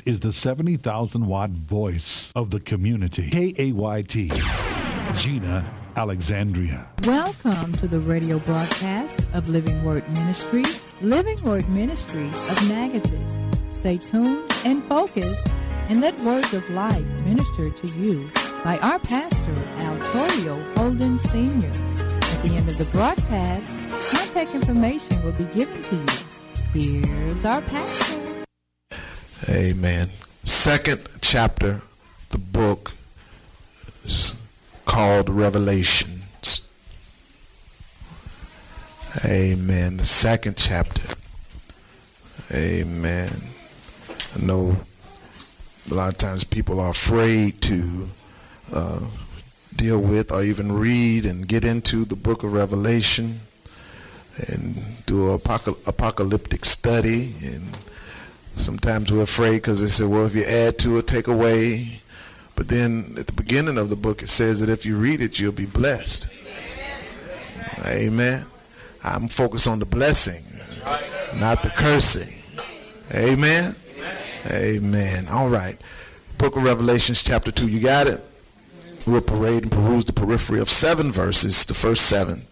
is the 70,000-watt voice of the community. KAYT, Gina Alexandria. Welcome to the radio broadcast of Living Word Ministries, Living Word Ministries of Natchitoches. Stay tuned and focused and let words of life minister to you by our pastor, Al Torrio Holden Sr. At the end of the broadcast, contact information will be given to you. Here's our pastor. Amen. Second chapter, the book is called Revelations. Amen. The second chapter. Amen. I know a lot of times people are afraid to deal with or even read and get into the book of Revelation and do an apocalyptic study, and sometimes we're afraid because they say, well, if you add to it, take away. But then at the beginning of the book it says that if you read it, you'll be blessed. Amen. I'm focused on the blessing, not the cursing. Amen. Amen. All right. Book of Revelations chapter 2. You got it? We'll parade and peruse the periphery of 7 verses, the first 7.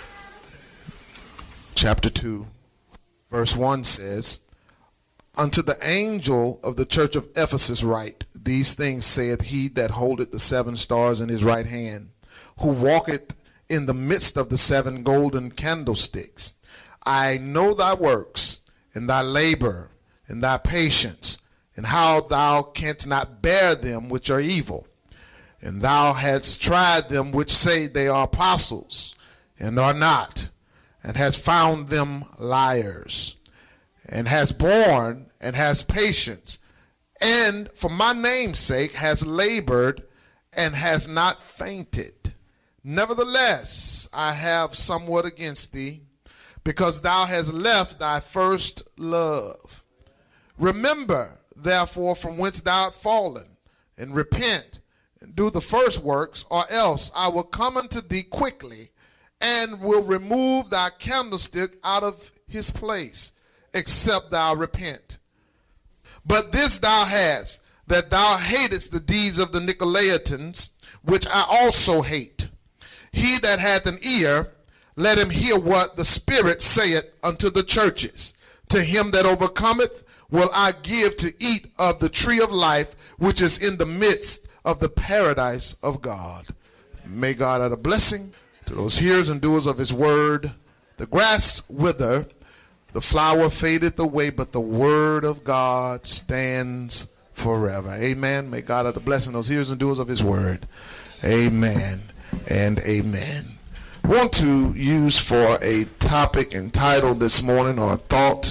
Chapter 2, verse 1 says, Unto the angel of the church of Ephesus write, These things saith he that holdeth the 7 stars in his right hand, who walketh in the midst of the 7 golden candlesticks. I know thy works, and thy labor, and thy patience, and how thou canst not bear them which are evil. And thou hast tried them which say they are apostles, and are not, and hast found them liars, and hast borne, and hast patience, and for my name's sake has labored, and has not fainted. Nevertheless, I have somewhat against thee, because thou hast left thy first love. Remember, therefore, from whence thou art fallen, and repent, and do the first works, or else I will come unto thee quickly, and will remove thy candlestick out of his place, except thou repent. But this thou hast, that thou hatest the deeds of the Nicolaitans, which I also hate. He that hath an ear, let him hear what the Spirit saith unto the churches. To him that overcometh will I give to eat of the tree of life, which is in the midst of the paradise of God. May God add a blessing to those hearers and doers of his word. The grass wither, the flower fadeth away, but the word of God stands forever. Amen. May God add a blessing to those hearers and doers of his word. Amen and amen. I want to use for a topic entitled this morning, or a thought,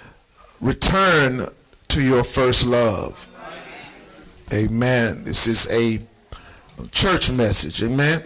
Return to Your First Love. Amen. This is a church message. Amen.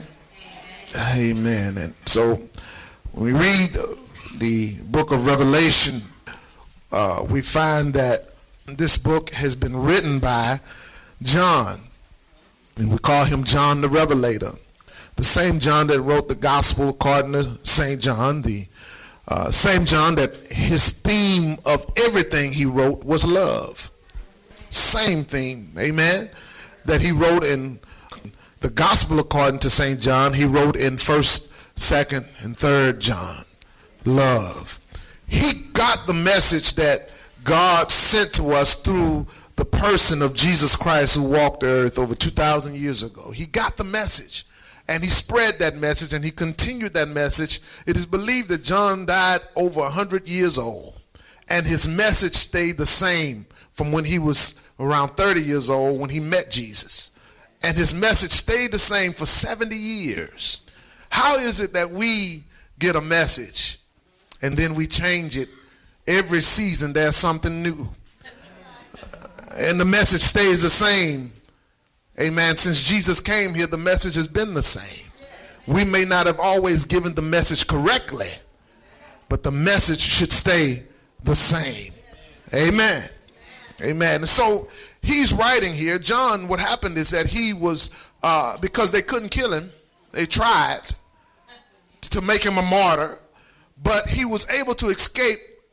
Amen. And so when we read the book of Revelation, we find that this book has been written by John, and we call him John the Revelator. The same John that wrote the gospel according to St. John, the same John that his theme of everything he wrote was love. Same theme, amen, that he wrote in the gospel according to St. John. He wrote in 1st, 2nd, and 3rd John, love. He got the message that God sent to us through the person of Jesus Christ, who walked the earth over 2,000 years ago. He got the message, and he spread that message, and he continued that message. It is believed that John died over 100 years old, and his message stayed the same from when he was around 30 years old when he met Jesus. And his message stayed the same for 70 years. How is it that we get a message and then we change it every season? There's something new. And the message stays the same. Amen. Since Jesus came here, the message has been the same. We may not have always given the message correctly, but the message should stay the same. Amen. Amen. And so he's writing here. John, what happened is that he was, because they couldn't kill him, they tried to make him a martyr, but he was able to escape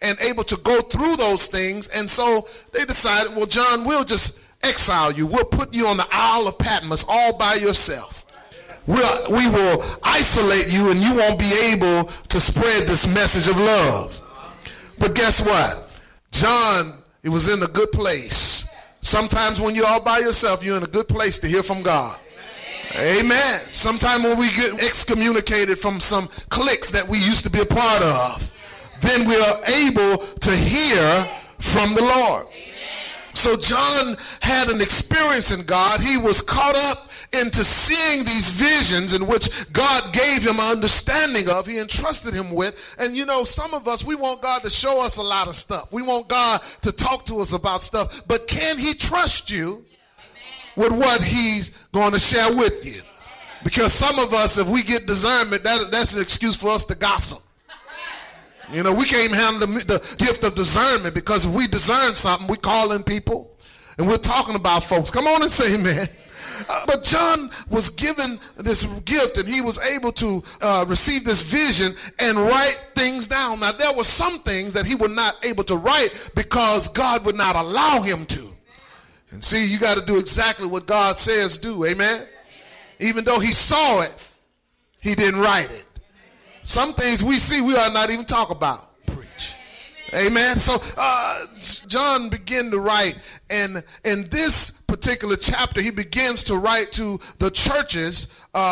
and able to go through those things. And so they decided, well, John, we'll just exile you. We'll put you on the Isle of Patmos all by yourself. We will isolate you, and you won't be able to spread this message of love. But guess what? John, it was in a good place. Sometimes when you're all by yourself, you're in a good place to hear from God. Amen. Sometimes when we get excommunicated from some cliques that we used to be a part of, then we are able to hear from the Lord. So John had an experience in God. He was caught up into seeing these visions in which God gave him an understanding of. He entrusted him with. And you know, some of us, we want God to show us a lot of stuff. We want God to talk to us about stuff. But can he trust you with what he's going to share with you? Because some of us, if we get discernment, that's an excuse for us to gossip. You know, we can't even handle the gift of discernment, because if we discern something, we call in people and we're talking about folks. Come on and say amen. But John was given this gift, and he was able to receive this vision and write things down. Now, there were some things that he was not able to write because God would not allow him to. And see, you got to do exactly what God says do. Amen. Even though he saw it, he didn't write it. Some things we see, we ought not even talk about. Preach. Amen. So John began to write, and in this particular chapter, he begins to write to the churches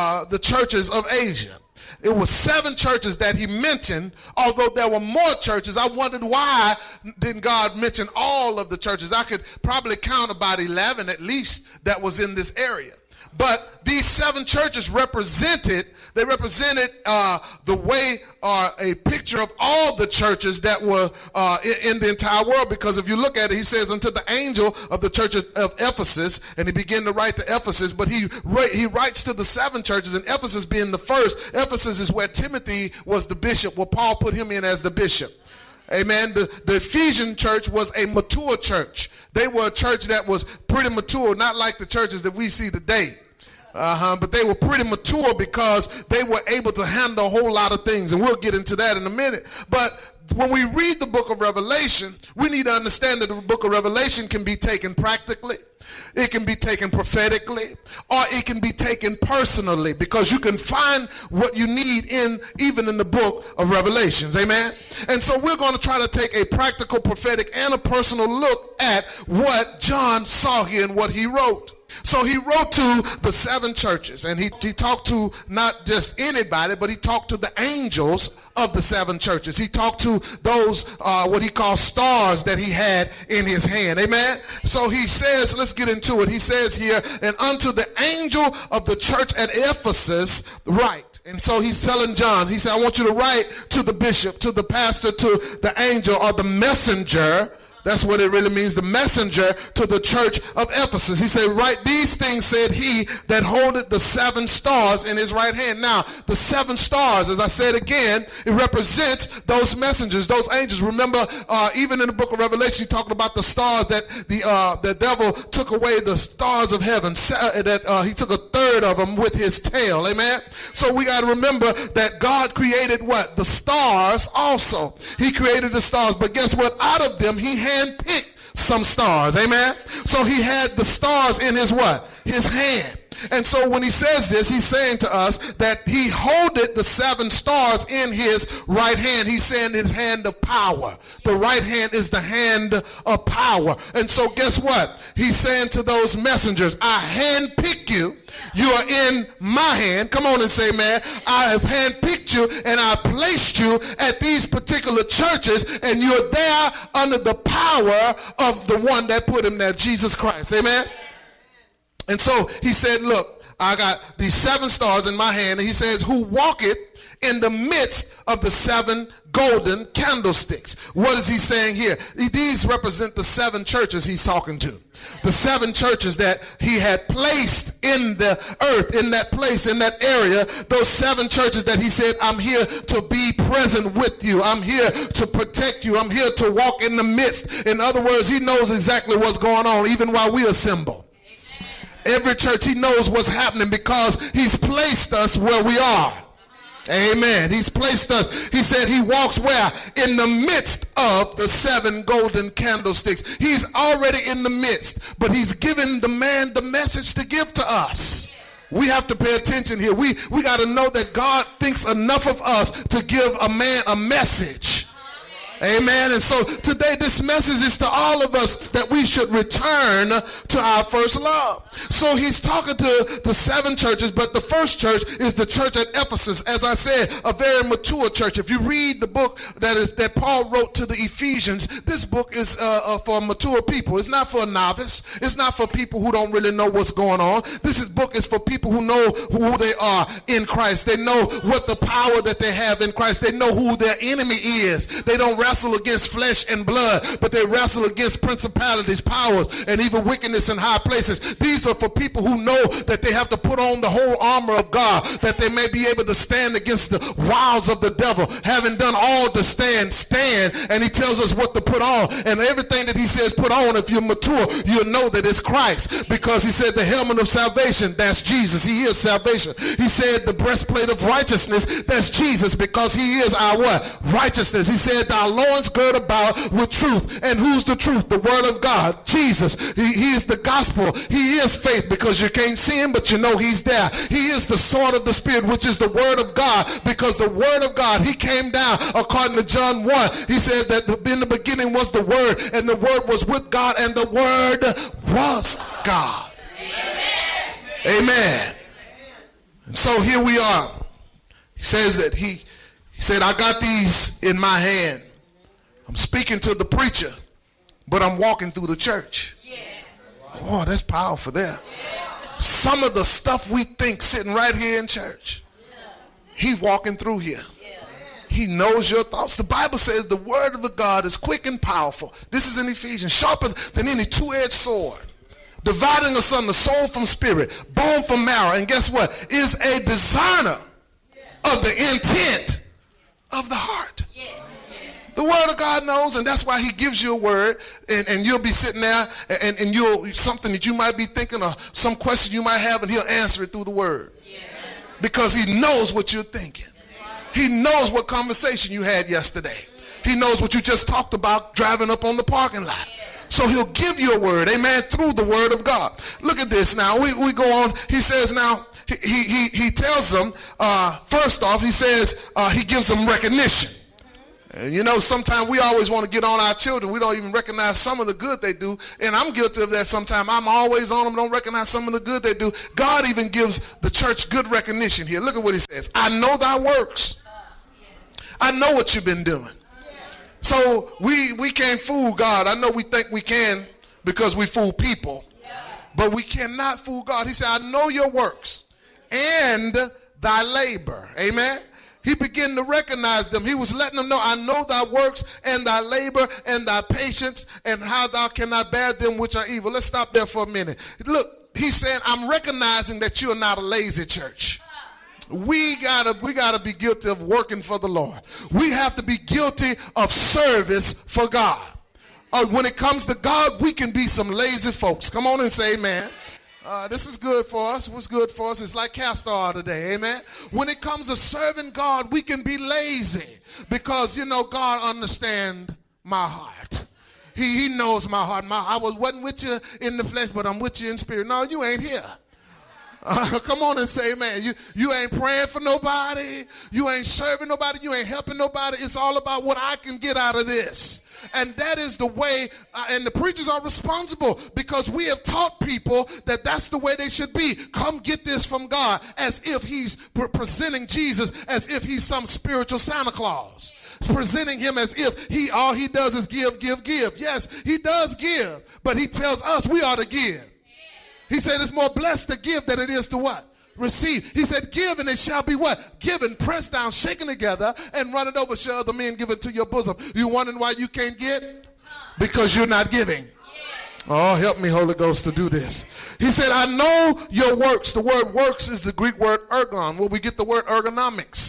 of Asia. It was 7 churches that he mentioned, although there were more churches. I wondered, why didn't God mention all of the churches? I could probably count about 11 at least that was in this area. But these 7 churches represented the way, or a picture of all the churches that were in the entire world. Because if you look at it, he says, unto the angel of the church of Ephesus, and he began to write to Ephesus, but he writes to the 7 churches, and Ephesus being the first. Ephesus is where Timothy was the bishop, where Paul put him in as the bishop. Amen. The Ephesian church was a mature church. They were a church that was pretty mature, not like the churches that we see today. But they were pretty mature because they were able to handle a whole lot of things, and we'll get into that in a minute. But when we read the book of Revelation, we need to understand that the book of Revelation can be taken practically, it can be taken prophetically, or it can be taken personally, because you can find what you need even in the book of Revelations. Amen. And so we're going to try to take a practical, prophetic, and a personal look at what John saw here and what he wrote. So he wrote to the 7 churches, and he talked to not just anybody, but he talked to the angels of the 7 churches. He talked to those, what he calls stars that he had in his hand. Amen. So he says, let's get into it. He says here, and unto the angel of the church at Ephesus write. And so he's telling John, he said, I want you to write to the bishop, to the pastor, to the angel, or the messenger. That's what it really means, the messenger to the church of Ephesus. He said, write these things, said he that holdeth the 7 stars in his right hand. Now, the 7 stars, as I said again, it represents those messengers, those angels. Remember, even in the book of Revelation, he talked about the stars that the devil took away, the stars of heaven, that he took a third of them with his tail. Amen? So we got to remember that God created what? The stars also. He created the stars, but guess what? Out of them, he handpicked some stars. Amen. So he had the stars in his what? His hand. And so when he says this, he's saying to us that he holdeth the 7 stars in his right hand. He's saying his hand of power. The right hand is the hand of power. And so guess what? He's saying to those messengers, I handpick you. You are in my hand. Come on and say, man, I have handpicked you, and I placed you at these particular churches, and you're there under the power of the one that put him there, Jesus Christ. Amen. And so he said, look, I got these 7 stars in my hand. And he says, who walketh in the midst of the 7 golden candlesticks. What is he saying here? These represent the 7 churches he's talking to. The 7 churches that he had placed in the earth, in that place, in that area. Those 7 churches that he said, I'm here to be present with you. I'm here to protect you. I'm here to walk in the midst. In other words, he knows exactly what's going on, even while we assemble. Every church, he knows what's happening because he's placed us where we are. Amen. He's placed us. He said he walks where? In the midst of the 7 golden candlesticks. He's already in the midst, but he's given the man the message to give to us. We have to pay attention here. We got to know that God thinks enough of us to give a man a message. Amen. And so today this message is to all of us that we should return to our first love. So he's talking to the 7 churches, but the first church is the church at Ephesus. As I said, a very mature church. If you read the book that Paul wrote to the Ephesians, this book is for mature people. It's not for a novice. It's not for people who don't really know what's going on. This book is for people who know who they are in Christ. They know what the power that they have in Christ. They know who their enemy is. They don't wrestle against flesh and blood, but they wrestle against principalities, powers, and even wickedness in high places. These are for people who know that they have to put on the whole armor of God, that they may be able to stand against the wiles of the devil. Having done all to stand. And he tells us what to put on. And everything that he says put on, if you're mature, you'll know that it's Christ. Because he said the helmet of salvation, that's Jesus. He is salvation. He said the breastplate of righteousness, that's Jesus, because he is our what? Righteousness. He said our loins girt about with truth. And who's the truth? The word of God, Jesus. He is the gospel. He is faith, because you can't see him, but you know he's there. He is the sword of the Spirit, which is the word of God, because the word of God, he came down according to John 1. He said that in the beginning was the word, and the word was with God, and the word was God. Amen. Amen. And so here we are. He says that he said, I got these in my hand. I'm speaking to the preacher, but I'm walking through the church. Oh, that's powerful there. Some of the stuff we think sitting right here in church, he's walking through here. He knows your thoughts. The Bible says the word of God is quick and powerful. This is in Ephesians. Sharper than any two-edged sword, dividing asunder soul from spirit, bone from marrow. And guess what? Is a discerner of the intent of the heart. The word of God knows, and that's why he gives you a word, and you'll be sitting there, and you'll something that you might be thinking, or some question you might have, and he'll answer it through the word. Because he knows what you're thinking. He knows what conversation you had yesterday. He knows what you just talked about driving up on the parking lot. So he'll give you a word, amen, through the word of God. Look at this now. We go on. He says now, he tells them, first off, he says, he gives them recognition. And you know, sometimes we always want to get on our children. We don't even recognize some of the good they do. And I'm guilty of that sometimes. I'm always on them, don't recognize some of the good they do. God even gives the church good recognition here. Look at what he says. I know thy works. I know what you've been doing. So we can't fool God. I know we think we can because we fool people. But we cannot fool God. He said, I know your works and thy labor. Amen. He began to recognize them. He was letting them know, I know thy works and thy labor and thy patience, and how thou cannot bear them which are evil. Let's stop there for a minute. Look, he's saying, I'm recognizing that you are not a lazy church. We gotta be guilty of working for the Lord. We have to be guilty of service for God. When it comes to God, we can be some lazy folks. Come on and say amen. This is good for us. What's good for us? It's like castor oil today, amen. When it comes to serving God, we can be lazy because, you know, God understands my heart. He knows my heart. I wasn't with you in the flesh, but I'm with you in spirit. No, you ain't here. Come on and say, man, you ain't praying for nobody. You ain't serving nobody. You ain't helping nobody. It's all about what I can get out of this. And that is the way, and the preachers are responsible because we have taught people that that's the way they should be. Come get this from God, as if he's presenting Jesus as if he's some spiritual Santa Claus. Presenting him as if all he does is give. Yes, he does give, but he tells us we ought to give. He said it's more blessed to give than it is to what? Receive. He said, give and it shall be what? Given, pressed down, shaken together, and run it over, shall other men give it to your bosom. You wondering why you can't get? Because you're not giving. Oh, help me, Holy Ghost, to do this. He said, I know your works. The word works is the Greek word ergon, where we get the word ergonomics.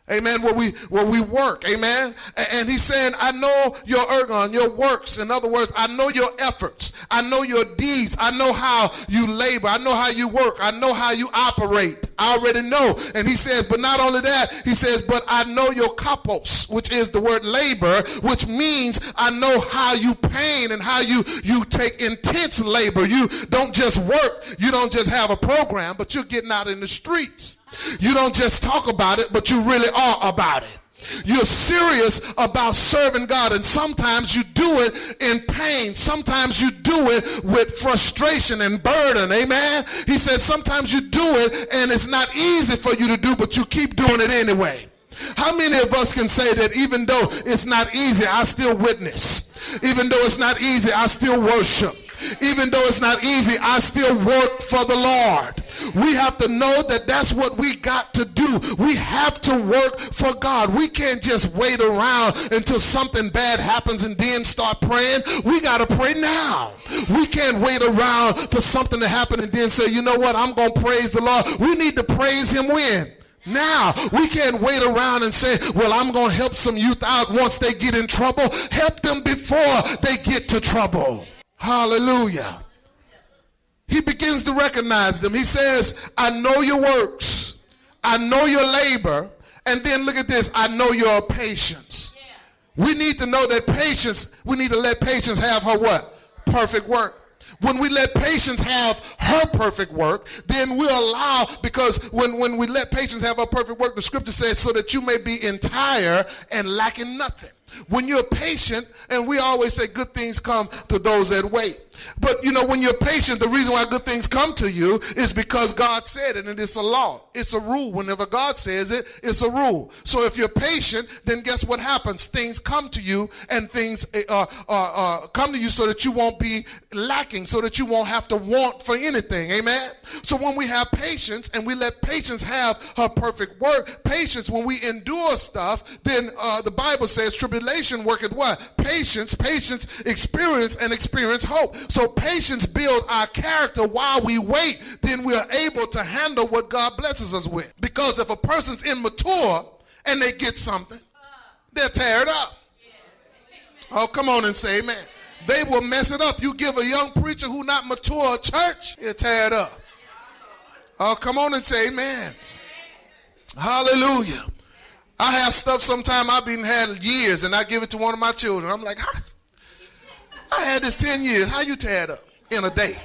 Amen. Where we work. Amen. And he's saying, I know your ergon, your works. In other words, I know your efforts. I know your deeds. I know how you labor. I know how you work. I know how you operate. I already know. And he says, but not only that, he says, but I know your kapos, which is the word labor, which means I know how you pain and how you take intense labor. You don't just work. You don't just have a program, but you're getting out in the streets. You don't just talk about it, but you really are about it. You're serious about serving God, and sometimes you do it in pain. Sometimes you do it with frustration and burden. Amen. He says sometimes you do it and it's not easy for you to do, but you keep doing it anyway. How many of us can say that even though it's not easy, I still witness? Even though it's not easy, I still worship? Even though it's not easy, I still work for the Lord. We have to know that that's what we got to do. We have to work for God. We can't just wait around until something bad happens and then start praying. We got to pray now. We can't wait around for something to happen and then say, you know what, I'm going to praise the Lord. We need to praise him when? Now. We can't wait around and say, well, I'm going to help some youth out once they get in trouble. Help them before they get to trouble. Hallelujah. He begins to recognize them. He says, I know your works. I know your labor. And then look at this. I know your patience. Yeah. We need to know that patience, we need to let patience have her what? Perfect work. When we let patience have her perfect work, then we'll allow, because when we let patience have her perfect work, the scripture says, so that you may be entire and lacking nothing. When you're patient, and we always say good things come to those that wait. But, you know, when you're patient, the reason why good things come to you is because God said it, and it's a law. It's a rule. Whenever God says it, it's a rule. So if you're patient, then guess what happens? Things come to you, and things come to you so that you won't be lacking, so that you won't have to want for anything. Amen? So when we have patience, and we let patience have her perfect work, patience, when we endure stuff, then the Bible says tribulation worketh what? Patience, experience, and experience hope. So patience builds our character while we wait, then we are able to handle what God blesses us with. Because if a person's immature and they get something, they'll tear it up. Oh, come on and say amen. They will mess it up. You give a young preacher who not mature a church, he'll tear it up. Oh, come on and say amen. Hallelujah. I have stuff sometime I've been had years, and I give it to one of my children. I'm like, I had this 10 years. How you tear it up in a day?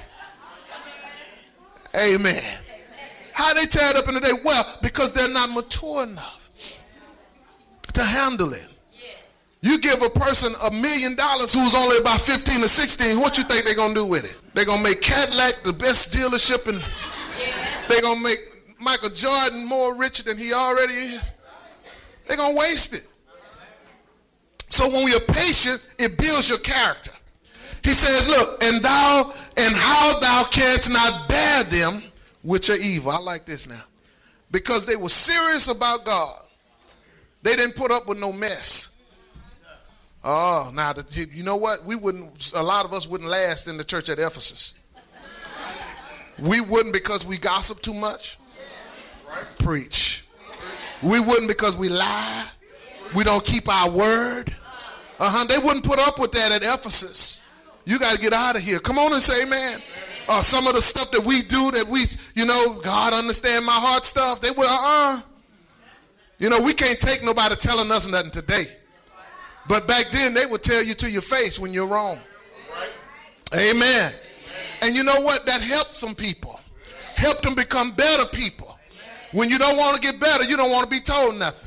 Amen. How they tear it up in a day? Well, because they're not mature enough to handle it. You give a person $1 million who's only about 15 or 16, what you think they're going to do with it? They're going to make Cadillac the best dealership, and they're going to make Michael Jordan more richer than he already is. They're going to waste it. So when you're patient, it builds your character. He says, look, and how thou canst not bear them which are evil. I like this now. Because they were serious about God. They didn't put up with no mess. Oh, now, you know what? A lot of us wouldn't last in the church at Ephesus. We wouldn't because we gossip too much. Preach. We wouldn't because we lie. We don't keep our word. They wouldn't put up with that at Ephesus. You got to get out of here. Come on and say amen. Some of the stuff that we do that we, God understand my heart stuff. They will, we can't take nobody telling us nothing today. But back then they would tell you to your face when you're wrong. Amen. And you know what? That helped some people. Helped them become better people. When you don't want to get better, you don't want to be told nothing.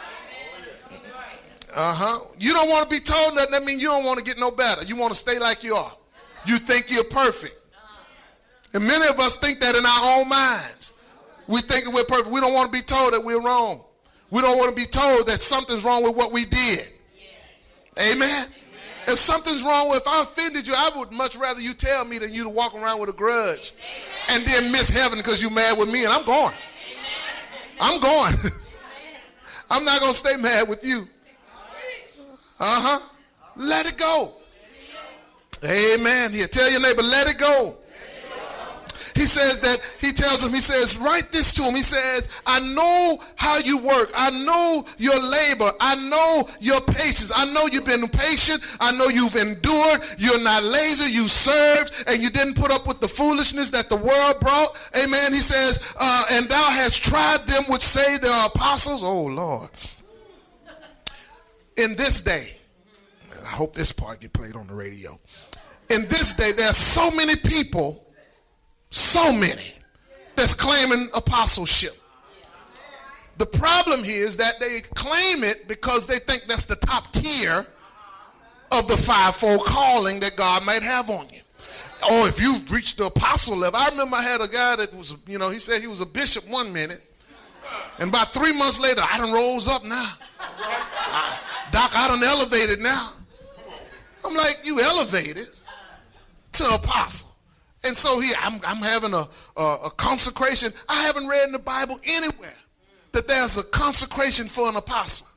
You don't want to be told nothing. That means you don't want to get no better. You want to stay like you are. You think you're perfect. And many of us think that in our own minds. We think that we're perfect. We don't want to be told that we're wrong. We don't want to be told that something's wrong with what we did. Amen. If something's wrong if I offended you, I would much rather you tell me than you to walk around with a grudge and then miss heaven because you're mad with me, and I'm going. I'm going. I'm not going to stay mad with you. Let it go. Amen. Here, tell your neighbor, let it go. He says that, he tells him, he says, write this to him. He says, I know how you work. I know your labor. I know your patience. I know you've been patient. I know you've endured. You're not lazy. You served, and you didn't put up with the foolishness that the world brought. Amen. He says, and thou hast tried them which say they are apostles. Oh, Lord. In this day, I hope this part get played on the radio. In this day, there are so many people, so many, that's claiming apostleship. The problem here is that they claim it because they think that's the top tier of the fivefold calling that God might have on you. Oh, if you reach the apostle level. I remember I had a guy that was, he said he was a bishop one minute, and about 3 months later, I done rose up now. Doc, I done elevated now. I'm like, you elevated to apostle. And so here, I'm having a consecration. I haven't read in the Bible anywhere that there's a consecration for an apostle.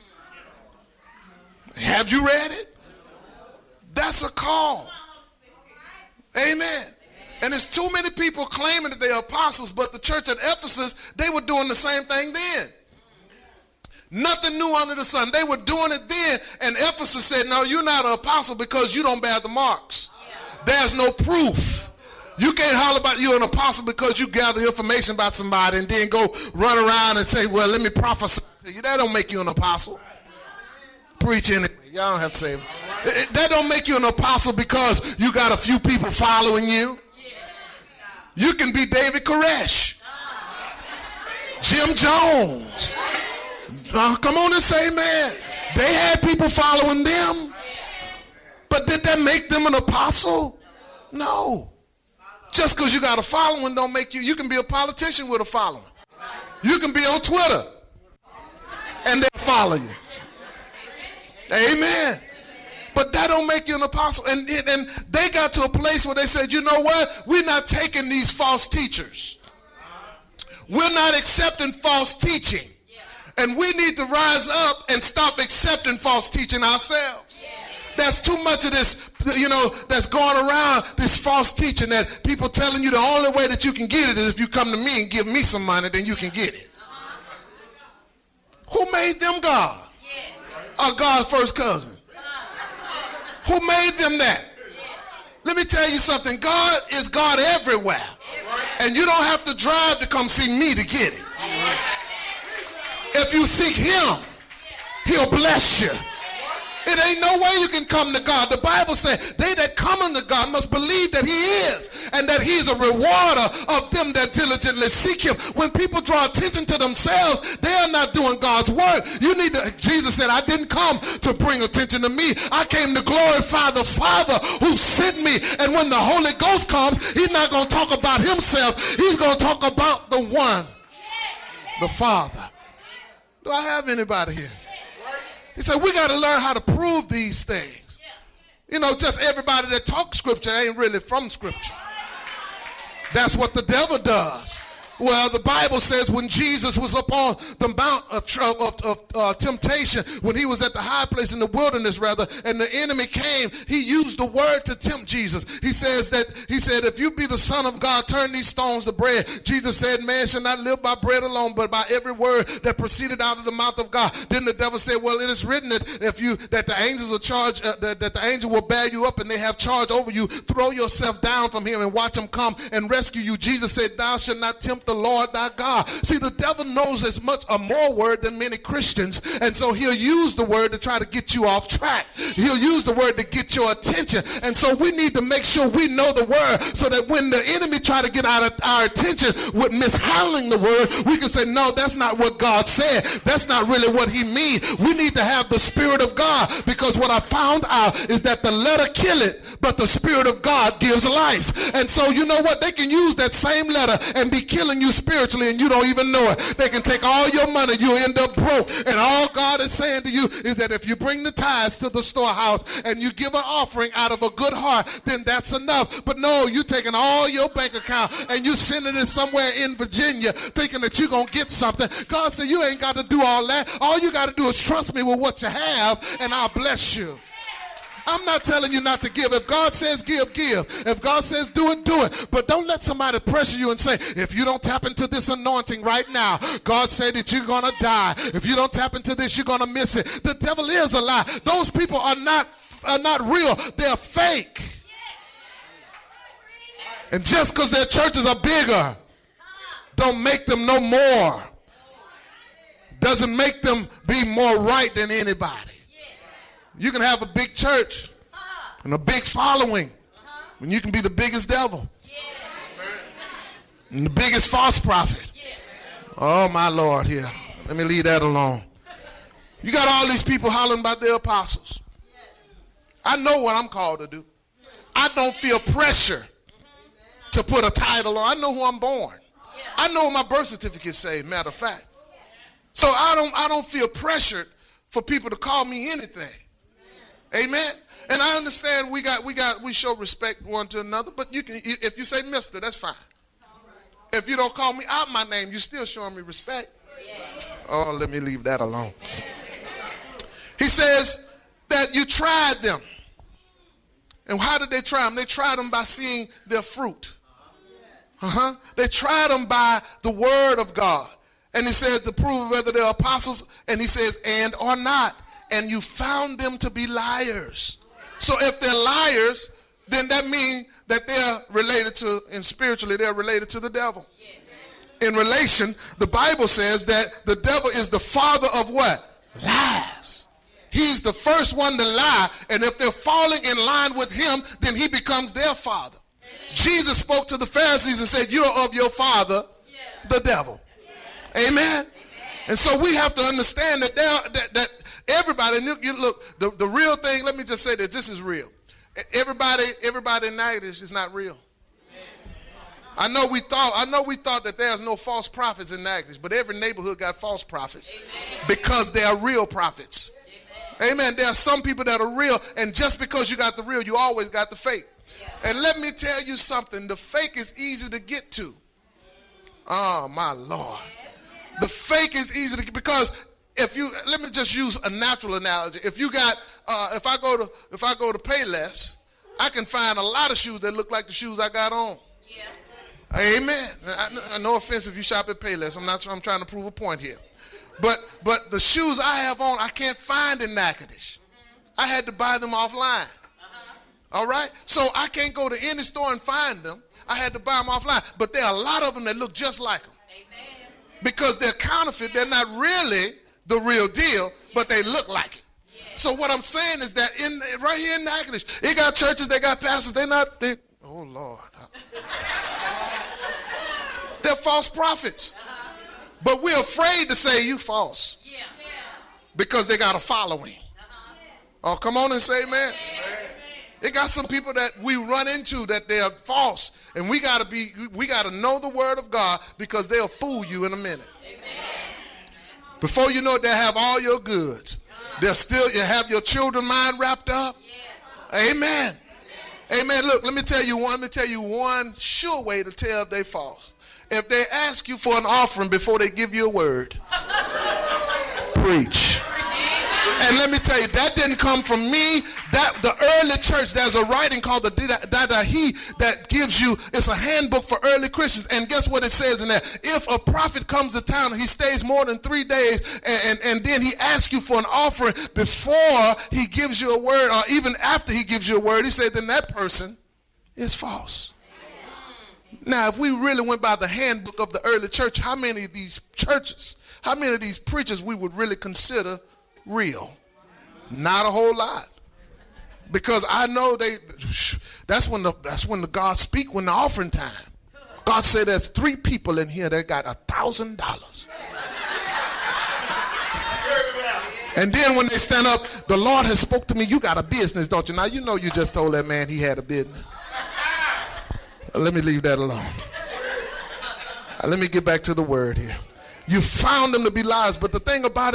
Have you read it? That's a call. Amen. And there's too many people claiming that they're apostles, but the church at Ephesus, they were doing the same thing then. Nothing new under the sun. They were doing it then, and Ephesus said, no, you're not an apostle because you don't bear the marks. There's no proof. You can't holler about you're an apostle because you gather information about somebody and then go run around and say, well, let me prophesy to you. That don't make you an apostle. Preach anyway. Y'all don't have to say it. That don't make you an apostle because you got a few people following you. You can be David Koresh, Jim Jones. Come on and say, man, they had people following them, but did that make them an apostle? No. Just because you got a following don't make you. You can be a politician with a following. You can be on Twitter and they'll follow you. Amen. But that don't make you an apostle. And they got to a place where they said, you know what? We're not taking these false teachers. We're not accepting false teaching. And we need to rise up and stop accepting false teaching ourselves. There's too much of this, that's going around, this false teaching that people telling you the only way that you can get it is if you come to me and give me some money, then you can get it. Who made them God? Or God's first cousin? Who made them that? Let me tell you something. God is God everywhere. And you don't have to drive to come see me to get it. If you seek him, he'll bless you. It ain't no way you can come to God. The Bible says they that come unto God must believe that he is and that he's a rewarder of them that diligently seek him. When people draw attention to themselves, they are not doing God's work. Jesus said, I didn't come to bring attention to me. I came to glorify the Father who sent me. And when the Holy Ghost comes, he's not going to talk about himself. He's going to talk about the one, the Father. Do I have anybody here? He said, we got to learn how to prove these things. Just everybody that talks scripture ain't really from scripture. That's what the devil does. Well, the Bible says when Jesus was upon the mount of temptation, when he was at the high place in the wilderness, and the enemy came, he used the word to tempt Jesus. He said, if you be the Son of God, turn these stones to bread. Jesus said, man shall not live by bread alone, but by every word that proceeded out of the mouth of God. Then the devil said, well, it is written that the angels will charge, that the angel will bear you up and they have charge over you. Throw yourself down from him and watch him come and rescue you. Jesus said, thou shalt not tempt the Lord thy God. See, the devil knows as much or more word than many Christians, and so he'll use the word to try to get you off track. He'll use the word to get your attention, and so we need to make sure we know the word so that when the enemy try to get our attention with mishandling the word, we can say, no, that's not what God said. That's not really what he means. We need to have the Spirit of God, because what I found out is that the letter kill it, but the Spirit of God gives life. And so you know what? They can use that same letter and be killing you spiritually and you don't even know it. They can take all your money, you'll end up broke. And all God is saying to you is that if you bring the tithes to the storehouse and you give an offering out of a good heart, then that's enough. But no, you're taking all your bank account and you sending it somewhere in Virginia thinking that you're going to get something. God said you ain't got to do all that. All you got to do is trust me with what you have and I'll bless you. I'm not telling you not to give. If God says give, give. If God says do it, do it. But don't let somebody pressure you and say, if you don't tap into this anointing right now, God said that you're going to die. If you don't tap into this, you're going to miss it. The devil is a lie. Those people are not real. They're fake. And just because their churches are bigger, don't make them no more. Doesn't make them be more right than anybody. You can have a big church and a big following when you can be the biggest devil and the biggest false prophet. Oh, my Lord, here. Let me leave that alone. You got all these people hollering about their apostles. I know what I'm called to do. I don't feel pressure to put a title on. I know who I'm born. I know what my birth certificate say, matter of fact. So I don't feel pressured for people to call me anything. Amen. And I understand we show respect one to another, but you can, if you say mister, that's fine. If you don't call me out my name, you're still showing me respect. Oh, let me leave that alone. He says that you tried them. And how did they try them? They tried them by seeing their fruit. They tried them by the word of God. And he says to prove whether they're apostles, and he says, and or not. And you found them to be liars. So if they're liars, then that means that they're related to, and spiritually they're related to the devil. In relation, the Bible says that the devil is the father of what? Lies. He's the first one to lie, and if they're falling in line with him, then he becomes their father. Jesus spoke to the Pharisees and said, you're of your father, the devil. Amen. And so we have to understand that everybody, look, the real thing, let me just say that this is real. Everybody in Natchitoches is not real. I know we thought that there's no false prophets in Natchitoches, but every neighborhood got false prophets because they are real prophets. Amen. There are some people that are real, and just because you got the real, you always got the fake. And let me tell you something, the fake is easy to get to. Oh, my Lord. The fake is easy to get, because let me just use a natural analogy. If you got, if I go to Payless, I can find a lot of shoes that look like the shoes I got on. Amen. No offense if you shop at Payless. I'm trying to prove a point here. But the shoes I have on, I can't find in Natchitoches. I had to buy them offline. All right? So I can't go to any store and find them. I had to buy them offline. But there are a lot of them that look just like them. Amen. Because they're counterfeit. They're not really the real deal, but they look like it. Yeah. So what I'm saying is that right here in Natchitoches, they got churches, they got pastors, oh, Lord. They're false prophets. But we're afraid to say you false. Yeah. Because they got a following. Oh, come on and say amen. They got some people that we run into that they are false, and we got to know the word of God, because they'll fool you in a minute. Before you know it, they'll have all your goods. You have your children's mind wrapped up. Amen. Amen. Look, let me tell you one sure way to tell if they false. If they ask you for an offering before they give you a word, preach. And let me tell you, that didn't come from me. That the early church, there's a writing called the Didache that gives you, it's a handbook for early Christians. And guess what it says in there? If a prophet comes to town and he stays more than 3 days, and then he asks you for an offering before he gives you a word, or even after he gives you a word, he said, then that person is false. Now, if we really went by the handbook of the early church, how many of these churches, how many of these preachers we would really consider real? Not a whole lot. Because I know that's when the God speak, when the offering time. God said there's 3 people in here that got $1,000. And then when they stand up, the Lord has spoke to me, you got a business, don't you? Now you know you just told that man he had a business. Let me leave that alone. Let me get back to the word here. You found them to be liars, but the thing about it,